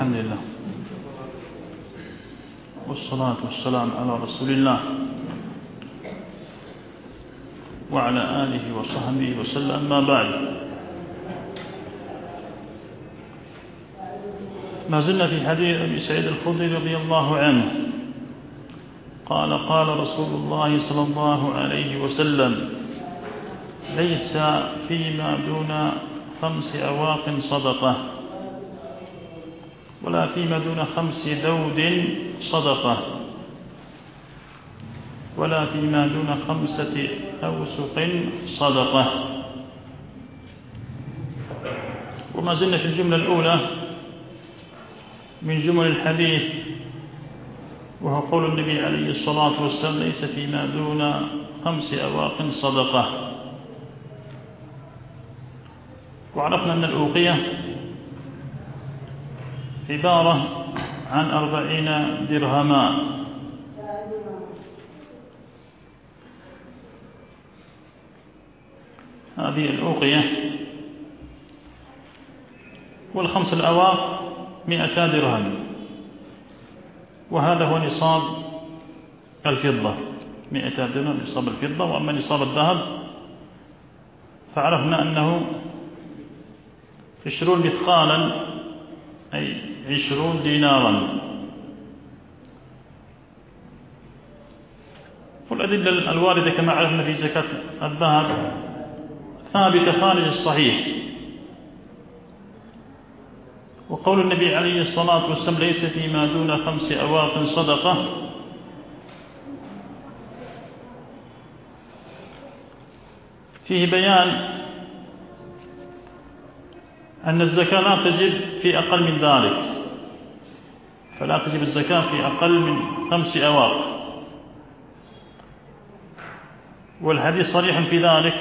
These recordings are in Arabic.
الحمد لله والصلاة والسلام على رسول الله وعلى آله وصحبه وسلم. ما بعد، ما زلنا في حديث أبي سعيد الخدري رضي الله عنه قال: قال رسول الله صلى الله عليه وسلم: ليس فيما دون 5 أواق صدقة، ولا فيما دون 5 ذود صدقة، ولا فيما دون 5 أوسق صدقة. وما زلنا في الجملة الأولى من جمل الحديث، وهو قول النبي عليه الصلاة والسلام: ليس فيما دون 5 أواق صدقة. وعرفنا أن الأوقية عبارة عن 40 درهما، هذه الأوقية. وال5 الأواق 200 درهم، وهذا هو نصاب الفضة، 200 درهم نصاب الفضة. وأما نصاب الذهب فعرفنا أنه 20 مثقالا، أي 20 دينارا. والأدلة الواردة كما عرفنا في زكاة الذهب ثابتة خارج الصحيح. وقول النبي عليه الصلاة والسلام: ليس فيما دون 5 أواق صدقة، فيه بيان أن الزكاة لا تجب في أقل من ذلك، فلا تجب الزكاة في أقل من 5 أواق. والحديث صريح في ذلك،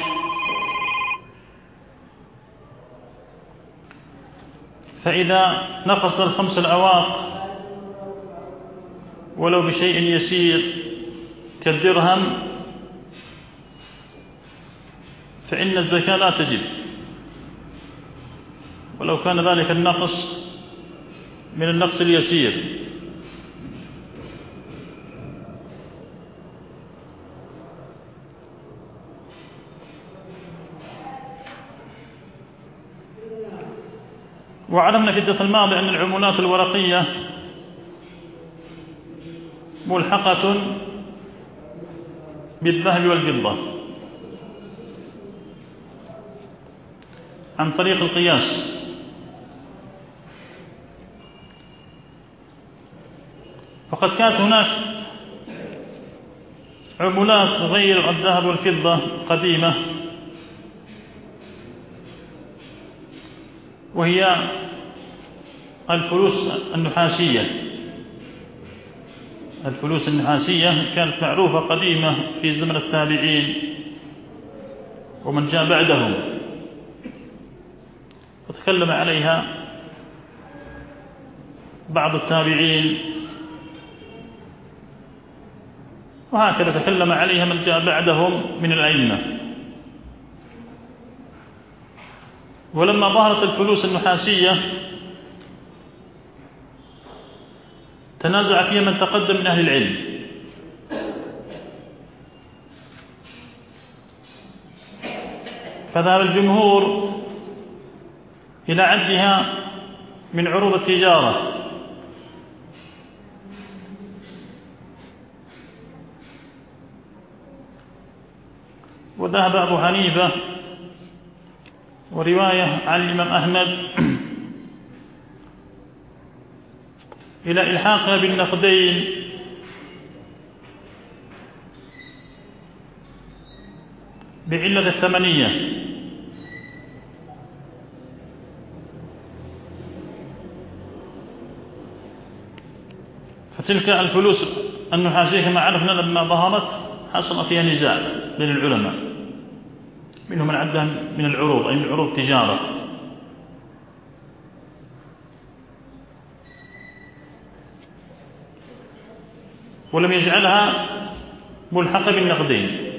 فإذا نقص 5 الأواق ولو بشيء يسير كالدرهم فإن الزكاة لا تجب، ولو كان ذلك النقص من النقص اليسير. وعلمنا في الدرس الماضي أن العملات الورقية ملحقة بالذهب والفضة عن طريق القياس. وقد كانت هناك عملات غير الذهب والفضة قديمة، وهي الفلوس النحاسية. الفلوس النحاسية كانت معروفة قديمة في زمن التابعين ومن جاء بعدهم، وتكلم عليها بعض التابعين، وهكذا تكلم عليها من جاء بعدهم من الأئمة. ولما ظهرت الفلوس النحاسية تنازع فيها من تقدم من أهل العلم، فذهب الجمهور إلى عدها من عروض التجارة، وذهب أبو حنيفة ورواية عن الإمام أحمد إلى إلحاقها بالنقدين، بعلة الثمنية. فتلك الفلوس النحاسية كما عرفنا لما ظهرت حصل فيها نزاع بين العلماء، منهم من عدها من العروض، أي من عروض التجارة. ولم يجعلها ملحقة بالنقدين،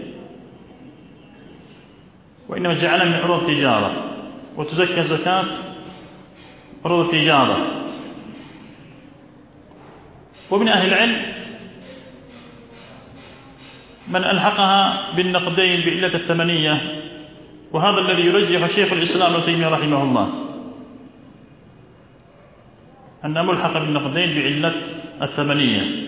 وإنما جعلها من عروض التجارة، وتزكى زكاة عروض التجارة. ومن أهل العلم من ألحقها بالنقدين بعلة الثمنية، وهذا الذي يرجح شيخ الإسلام ابن تيمية رحمه الله، أن ملحق بالنقدين بعلة الثمنية.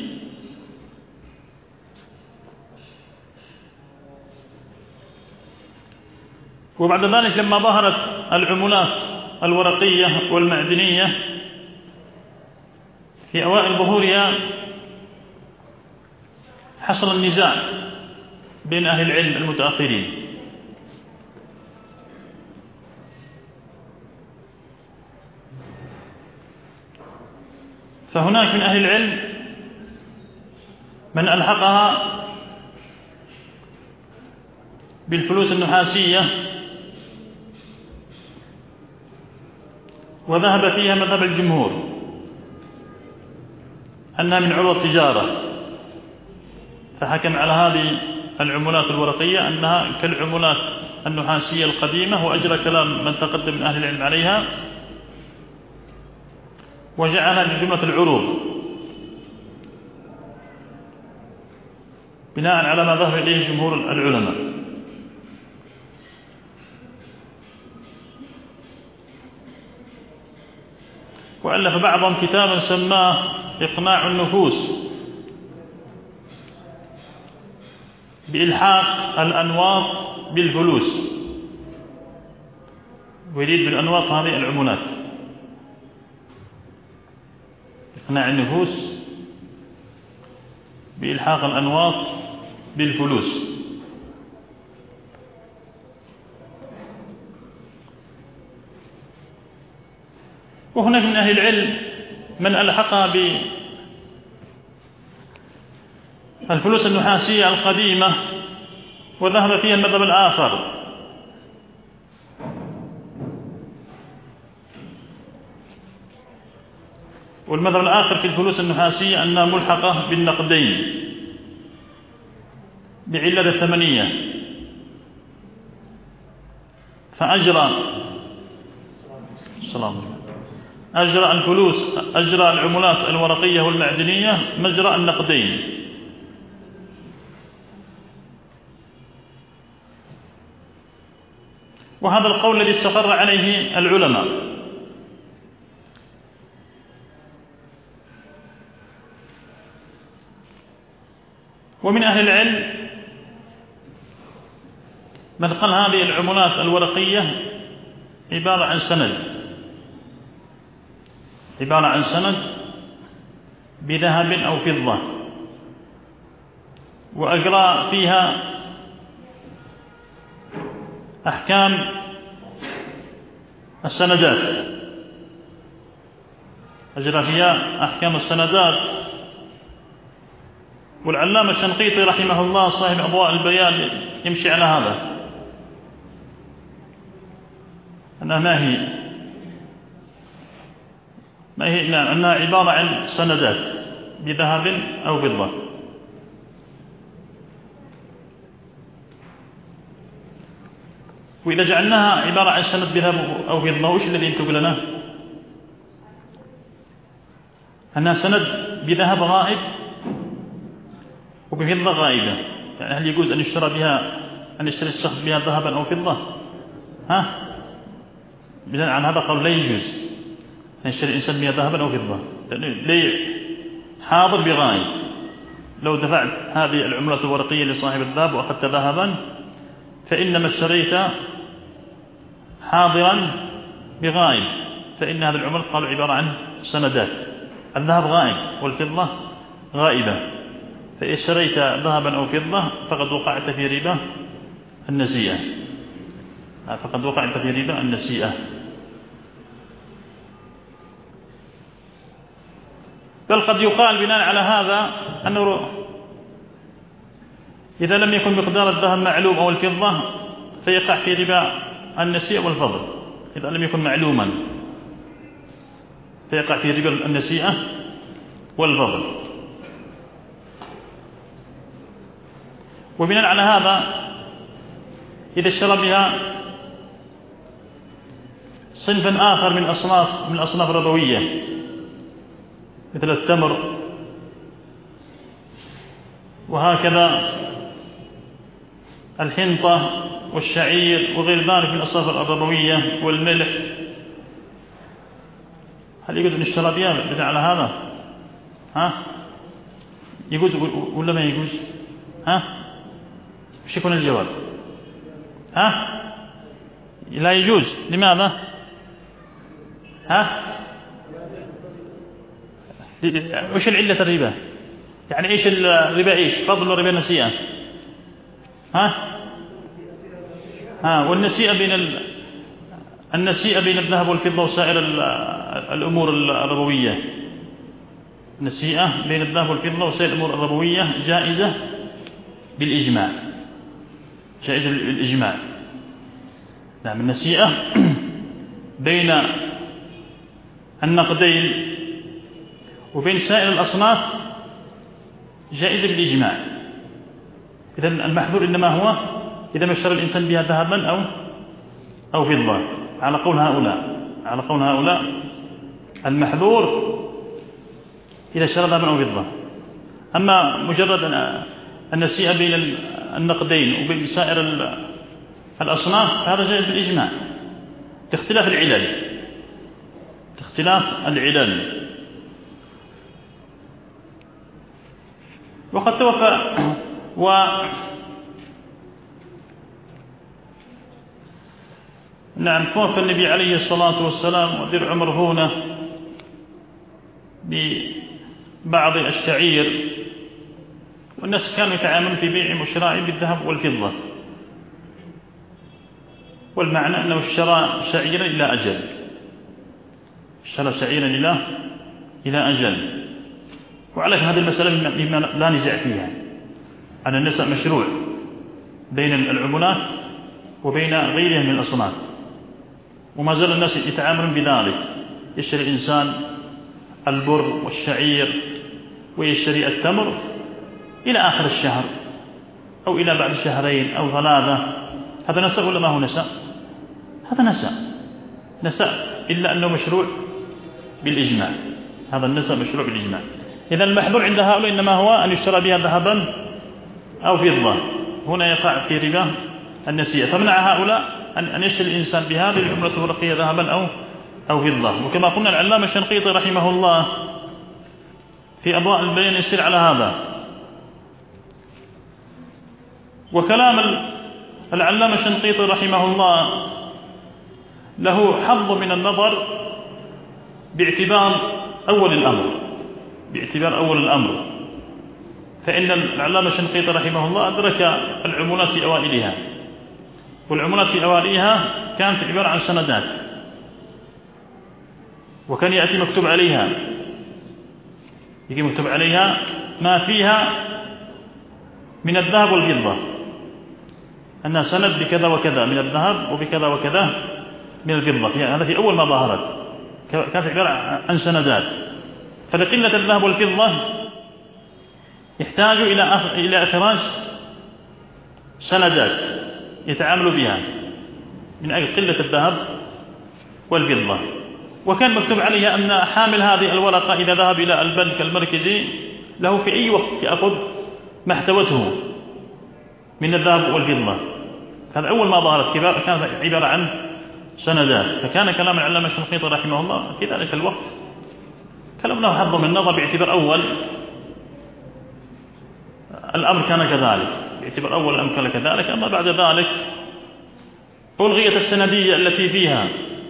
وبعد ذلك لما ظهرت العملات الورقية والمعدنية في أوائل ظهورها حصل النزاع بين أهل العلم المتأخرين، فهناك من أهل العلم من ألحقها بالفلوس النحاسية وذهب فيها مذهب الجمهور أنها من عروض التجارة، فحكم على هذه العملات الورقية أنها كالعملات النحاسية القديمة، وأجرى كلام من تقدم من أهل العلم عليها وجعلها من جملة العروض بناء على ما ذهب إليه جمهور العلماء. وألف بعضهم كتابا سماه إقناع النفوس بإلحاق الأنواط بالفلوس، ويريد بالأنواط هذه العملات، إقناع النفوس بإلحاق الأنواط بالفلوس. وهناك من أهل العلم من ألحقها بالفلوس النحاسية القديمة وذهب فيها المذهب الآخر، والمذهب الآخر في الفلوس النحاسية أنها ملحقة بالنقدين بعلة الثمنية، أجرى الفلوس، أجرى العملات الورقية والمعدنية مجرى النقدين. وهذا القول الذي استقر عليه العلماء. ومن أهل العلم من قال هذه العملات الورقية عبارة عن سند بذهب أو فضة، وأجرى فيها أحكام السندات، والعلامة الشنقيطي رحمه الله صاحب أضواء البيان يمشي على هذا، أنها عبارة عن سندات بذهب أو فضة. وإذا جعلناها عبارة عن سند بذهب أو فضة، وش الذي ينتج لنا؟ أنها سند بذهب غائب وبفضة غائبة. يعني هل يجوز أن يشتري الشخص بها ذهبا أو فضة؟ بناء عن هذا قول لا يجوز أن يشتري الإنسان بها ذهبا أو فضة، لأنه حاضر بغائب. لو دفعت هذه العملة الورقية لصاحب الذهب وأخذت ذهبا فإنما اشتريت حاضرا بغائب، فإن هذه العملة قالوا عبارة عن سندات، الذهب غائب والفضة غائبة، فإن اشتريت ذهبا أو فضة فقد وقعت في ربا النسيئة. بل قد يقال بناء على هذا أنه إذا لم يكن مقدار الذهب معلوم أو الفضة فيقع في ربا النسيئة والفضل. إذا لم يكن معلوما فيقع في ربا النسيئة والفضل. وبناء على هذا إذا اشترى بها صنفا آخر من الأصناف الربوية مثل التمر وهكذا الحنطة والشعير وغير ذلك من الأصناف الربوية والملح. هل يجوز أن نشترى بها بدع على هذا؟ يجوز ولا ما يجوز؟ وش يكون الجواب؟ لا يجوز. لماذا؟ وش العلة الربا؟ يعني ايش الربا؟ ايش فضل الربا؟ النسيئة. والنسيئة النسيئة بين الذهب والفضة وسائر الأمور الربوية. النسيئة بين الذهب والفضة وسائر الأمور الربوية جائزة بالإجماع. جائزة بالإجماع. نعم. النسيئة بين النقدين وبين سائر الأصناف جائزة بالإجماع. إذن المحظور إنما هو إذا ما اشترى الإنسان بها ذهبا أو فضة، على قول هؤلاء المحظور إذا اشترى ذهبا أو فضة. أما مجرد النسيئة بين النقدين وبين سائر الأصناف هذا جائز بالإجماع باختلاف العلل. وقد توفى توفى النبي عليه الصلاة والسلام ودرع مرهونة ببعض الشعير، والناس كانوا يتعاملون في بيع وشراء بالذهب والفضة، والمعنى أنه اشترى شعيرا إلى أجل، إلى أجل. وعلى هذه المسألة مما لا نزاع فيها، أن النساء مشروع بين العملات وبين غيرها من الأصناف، وما زال الناس يتعاملون بذلك. يشتري الإنسان البر والشعير ويشتري التمر إلى آخر الشهر أو إلى بعد شهرين أو 3. هذا نساء ولا ما هو نساء؟ هذا نساء إلا أنه مشروع بالإجماع. هذا النساء مشروع بالإجماع. إذا المحظور عند هؤلاء إنما هو أن يشترى بها ذهبا أو فضة. هنا يقع في ربا النسيئة. فمنع هؤلاء أن يشتري الإنسان بهذه العملة الورقية ذهبا أو فضة. وكما قلنا العلامة الشنقيطي رحمه الله في أضواء البيان يسير على هذا. وكلام العلامة الشنقيطي رحمه الله له حظ من النظر باعتبار أول الأمر. فإن العلامة الشنقيطي رحمه الله أدرك العمولات في أوائلها، والعمولات في أوائلها كانت عبارة عن سندات، وكان يأتي مكتوب عليها ما فيها من الذهب والفضة، أنها سند بكذا وكذا من الذهب وبكذا وكذا من الفضة. هذا في أول ما ظهرت كانت عبارة عن سندات. فلقلة الذهب والفضة يحتاج إلى إخراج سندات يتعامل بها من أجل قلة الذهب والفضة. وكان مكتوب عليها أن حامل هذه الورقة إذا ذهب إلى البنك المركزي له في أي وقت يأخذ ما احتوته من الذهب والفضة. هذا أول ما ظهرت كانت عبارة عن سندات. فكان كلام العلامة الشنقيطي رحمه الله في ذلك الوقت كلام له حظ من النظر باعتبار أول الأمر كان كذلك. أما بعد ذلك ألغيت السندية التي فيها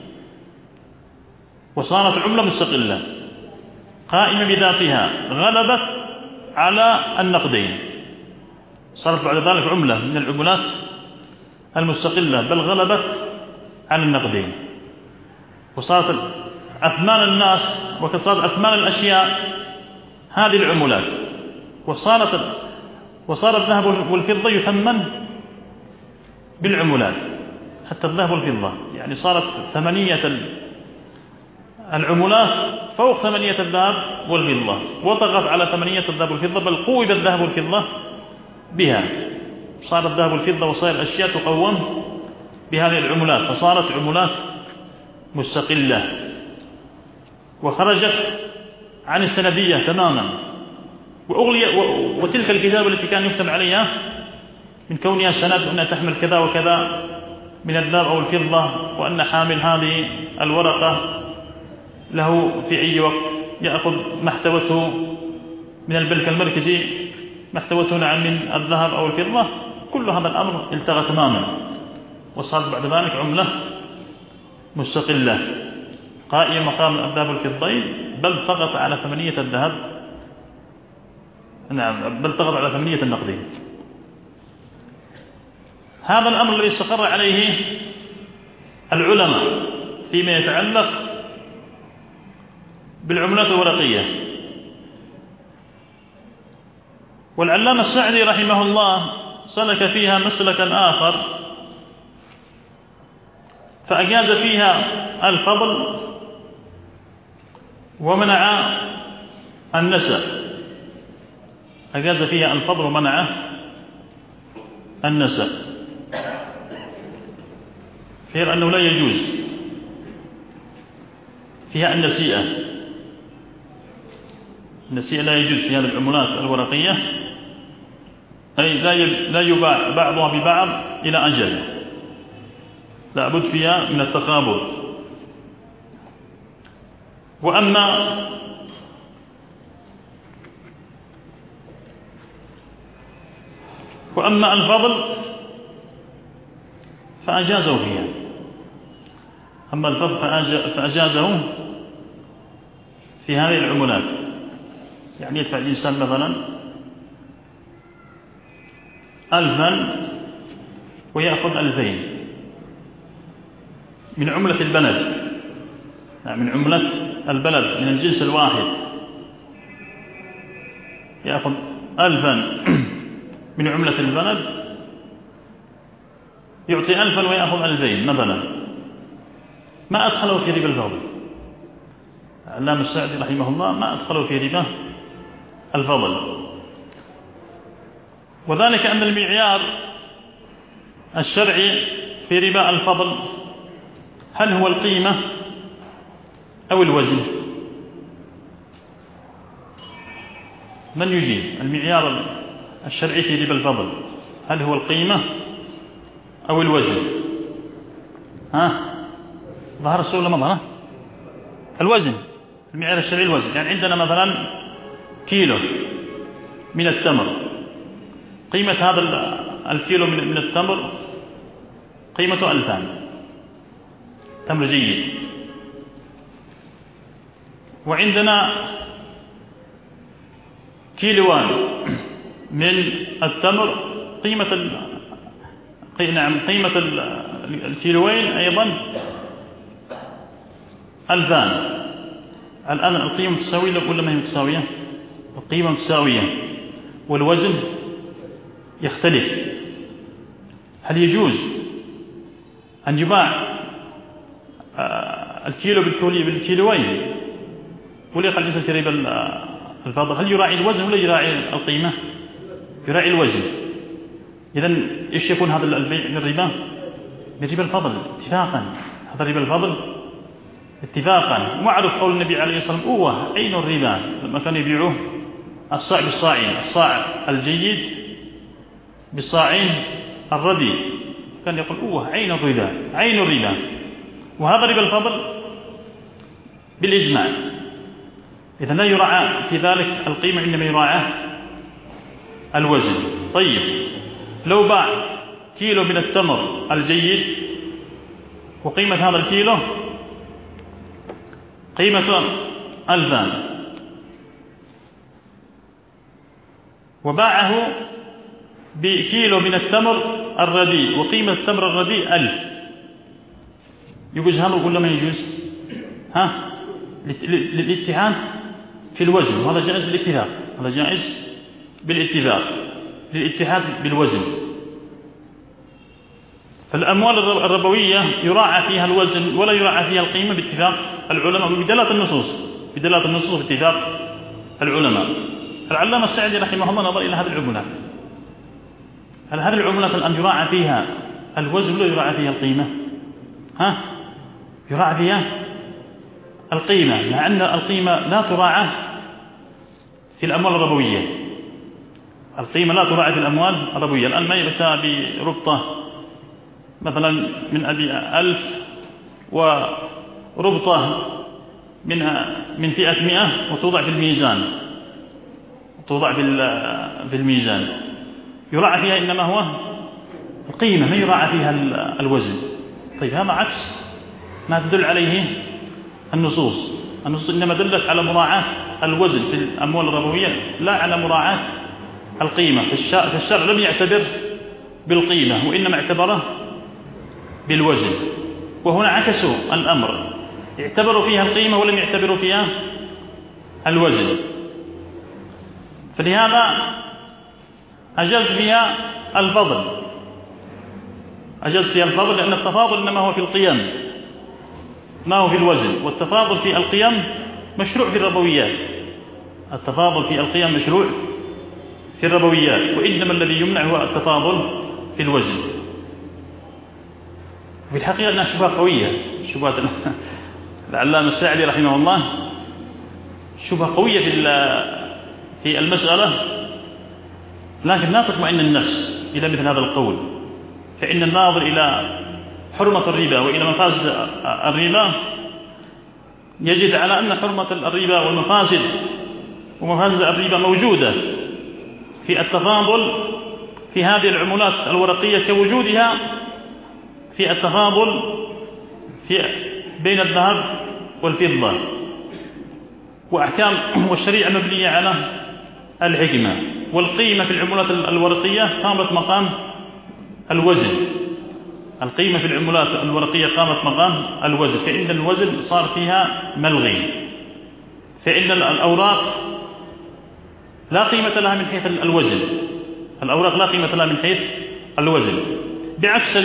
وصارت عملة مستقلة قائمة بذاتها غلبت على النقدين. صارت بعد ذلك عملة من العملات المستقلة بل غلبت على النقدين، وصارت أثمان الناس وقد صارت أثمان الأشياء هذه العملات، وصار الذهب والفضة يثمن بالعملات حتى الذهب والفضة، يعني صارت ثمنية العملات فوق ثمنية الذهب والفضة، وطغت على ثمنية الذهب والفضة بل قوب الذهب والفضة بها. صار الذهب والفضة وصار الأشياء تقوم بهذه العملات، فصارت عملات مستقلة وخرجت عن السندية تماما. وتلك الكتابة التي كان يكتب عليها من كونها سند أنها تحمل كذا وكذا من الذهب أو الفضة، وأن حامل هذه الورقة له في أي وقت يأخذ ما احتوته من البنك المركزي، ما احتوته نعم من الذهب أو الفضة، كل هذا الأمر التغى تماما، وصارت بعد ذلك عملة مستقلة قائمة مقام الذهب والفضين، بل طغت على ثمنية الذهب، نعم بل طغت على ثمنية النقدين. هذا الأمر الذي استقر عليه العلماء فيما يتعلق بالعملات الورقية. والعلامة السعدي رحمه الله سلك فيها مسلكا آخر، فأجاز فيها الفضل ومنع النسب. أجاز فيها الفضل ومنع النسب، غير أنه لا يجوز فيها النسيئة. النسيئة لا يجوز في هذه العملات الورقية، أي لا يباع بعضها ببعض إلى أجل، لا بد فيها من التقابض. وأما الفضل فأجازه فيها، أما الفضل فأجازه في هذه العملات. يعني يدفع الإنسان مثلا 1000 ويأخذ 2000 من عملة البلد، يعني من عملة البلد من الجنس الواحد، يأخذ 1000 من عملة البلد، يعطي 1000 ويأخذ 2000 مثلا، ما أدخله في ربا الفضل. العلامة السعدي رحمه الله ما أدخله في ربا الفضل، وذلك أن المعيار الشرعي في ربا الفضل هل هو القيمة أو الوزن؟ من يجيب؟ المعيار الشرعي في ربا الفضل هل هو القيمة أو الوزن؟ ظهر السؤال ولا ما ظهر؟ الوزن. المعيار الشرعي الوزن. يعني عندنا مثلا كيلو من التمر، قيمة هذا الكيلو من التمر قيمته 2000، تمر جيد. وعندنا كيلوان من التمر قيمة الكيلوين أيضا 2000. الآن القيمة متساوية ولا ما هي متساوية؟ القيمة متساوية والوزن يختلف. هل يجوز أن يباع الكيلو بالكيلوين ولا يقال الإنسان في ربا الفضل؟ هل يراعي الوزن ولا يراعي القيمة؟ يراعي الوزن. إذن إيش يكون هذا البيع من الربا؟ من ربا الفضل اتفاقا. هذا ربا الفضل اتفاقا. ومعروف قول النبي عليه الصلاة والسلام أوه عين الربا، لما كانوا يبيعوه الصاع بالصاعين، الصاع الجيد بالصاعين الردي، كان يقول أوه عين الربا، عين الربا. وهذا ربا الفضل بالإجماع. إذا لا يراعى في ذلك القيمة، إنما يراعى الوزن. طيب لو باع كيلو من التمر الجيد وقيمة هذا الكيلو قيمة 2000، وباعه بكيلو من التمر الرديء وقيمة التمر الرديء 1000، يجوز هذا ولا ما يجوز؟ للاتحاد في الوزن، وهذا جائز بالاتفاق، هذا جائز بالاتفاق، للاتحاد بالوزن. فالأموال الربوية يراعى فيها الوزن ولا يراعى فيها القيمة باتفاق العلماء بدلالة النصوص باتفاق العلماء. العلامة السعدي رحمه الله نظر إلى هذه العملات، هل هذه العملات الآن يراعى فيها الوزن ولا يراعى فيها القيمة؟ يراعى فيها القيمة، مع أن القيمة لا تراعى في الأموال الربوية. القيمة لا تراعي في الأموال الربوية. الآن ما يؤتى بربطة مثلا من أبي 1000 وربطة منها من فئة 100 وتوضع في الميزان، يراعى فيها إنما هو القيمة، ما يراعى فيها الوزن. طيب هذا عكس ما تدل عليه النصوص إنما دلت على مراعاة الوزن في الأموال الربوية لا على مراعاة القيمة. في الشرع لم يعتبر بالقيمة وإنما اعتبره بالوزن، وهنا عكسوا الأمر، اعتبروا فيها القيمة ولم يعتبروا فيها الوزن. فلهذا أجاز فيها الفضل، لأن التفاضل إنما هو في القيم ما هو في الوزن، والتفاضل في القيم مشروع في الربويات. وإنما الذي يمنع هو التفاضل في الوزن. في الحقيقة أنها شبهة قوية، شبهة العلامة الساعدي رحمه الله، شبهة قوية في المسألة، لكن لا تطمئن النفس إلى مثل هذا القول، فإن الناظر إلى حرمة الربا وإلى مفاسد الربا يجد على أن حرمة الربا ومفاسد الربا موجودة في التفاضل في هذه العملات الورقية كوجودها في التفاضل بين الذهب والفضة. والشريعة مبنية على الحكمة، والقيمة في العملات الورقية قامت مقام الوزن. فإن الوزن صار فيها ملغي، فإن الأوراق لا قيمة لها من حيث الوزن، بعكس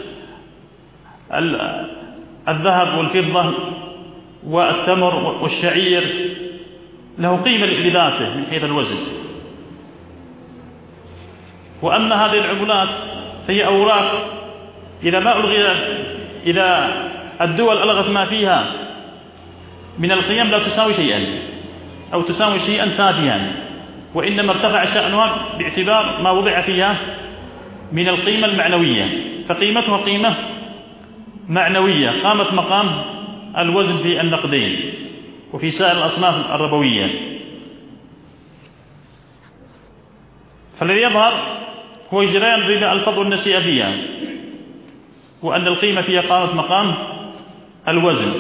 الذهب والفضة والتمر والشعير له قيمة لذاته من حيث الوزن. وأما هذه العملات فهي أوراق إذا الدول ألغت ما فيها من القيم لا تساوي شيئا أو تساوي شيئا تافها، وإنما ارتفع شأنها باعتبار ما وضع فيها من القيمة المعنوية، فقيمتها قيمة معنوية قامت مقام الوزن في النقدين وفي سائر الأصناف الربوية. فالذي يظهر هو جريان ربا الفضل والنسيئة فيها، وأن القيمة فيها قامت مقام الوزن،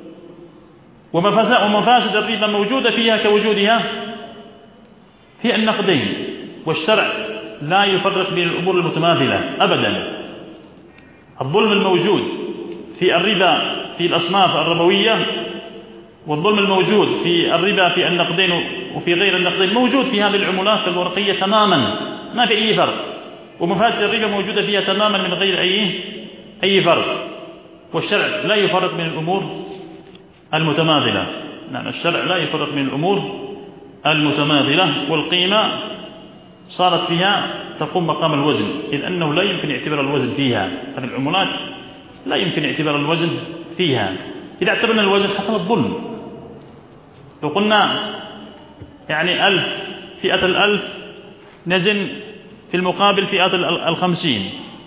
ومفاسد الربا موجودة فيها كوجودها في النقدين. والشرع لا يفرق بين الأمور المتماثلة أبدا. الظلم الموجود في الربا في الأصناف الربوية والظلم الموجود في الربا في النقدين وفي غير النقدين موجود في هذه العملات الورقية تماما، ما في أي فرق. ومفاسد الربا موجودة فيها تماما من غير أي فرق. والشرع لا يفرق بين الأمور المتماثلة. الشرع لا يفرق بين الأمور المتماثلة، والقيمة صارت فيها تقوم مقام الوزن، إذ أنه لا يمكن اعتبار الوزن فيها. هذه العملات لا يمكن اعتبار الوزن فيها. إذا اعتبرنا الوزن حصل الظلم. لو قلنا يعني 1000 فئة 1000 نزن في المقابل فئة 50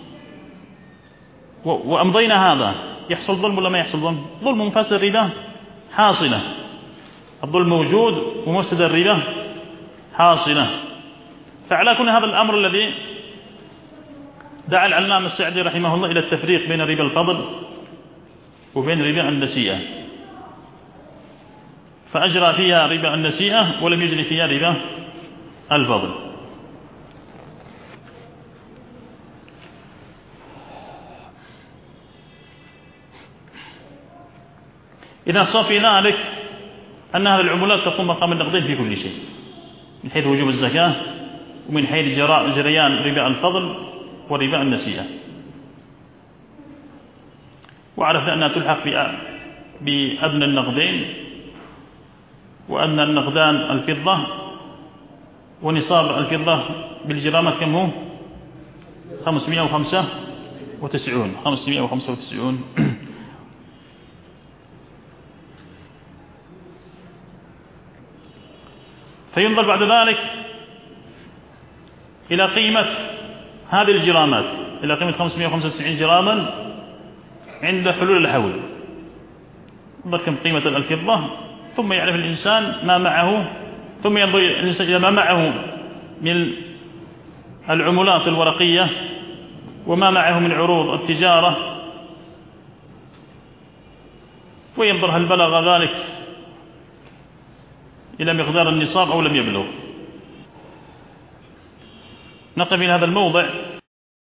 وأمضينا هذا، يحصل ظلم ولا ما يحصل ظلم؟ ظلم ومفاسد الربا حاصلة. الظلم موجود ومفسد الربا حاصلة. فعلى كل هذا الأمر الذي دعا العلامة السعدي رحمه الله إلى التفريق بين ربا الفضل وبين ربا النسيئة، فأجرى فيها ربا النسيئة ولم يجري فيها ربا الفضل. إذا صافي ذلك أن هذه العملات تقوم مقام النقدين في كل شيء، من حيث وجوب الزكاة ومن حيث جريان ربا الفضل وربا النسيئة. وعرفنا أنها تلحق بأدنى النقدين، وأن النقدان الفضة، ونصاب الفضة بالجرامات كم هو؟ 595. فينظر بعد ذلك إلى قيمة هذه الجرامات، إلى قيمة 595 جراما عند حلول الحول، ينظر كم قيمة الفضة، ثم يعرف الإنسان ما معه، ثم ينظر الإنسان إلى ما معه من العملات الورقية وما معه من عروض التجارة، وينظر هل بلغ ذلك إلى مقدار النصاب أو لم يبلغ. نقف في هذا الموضع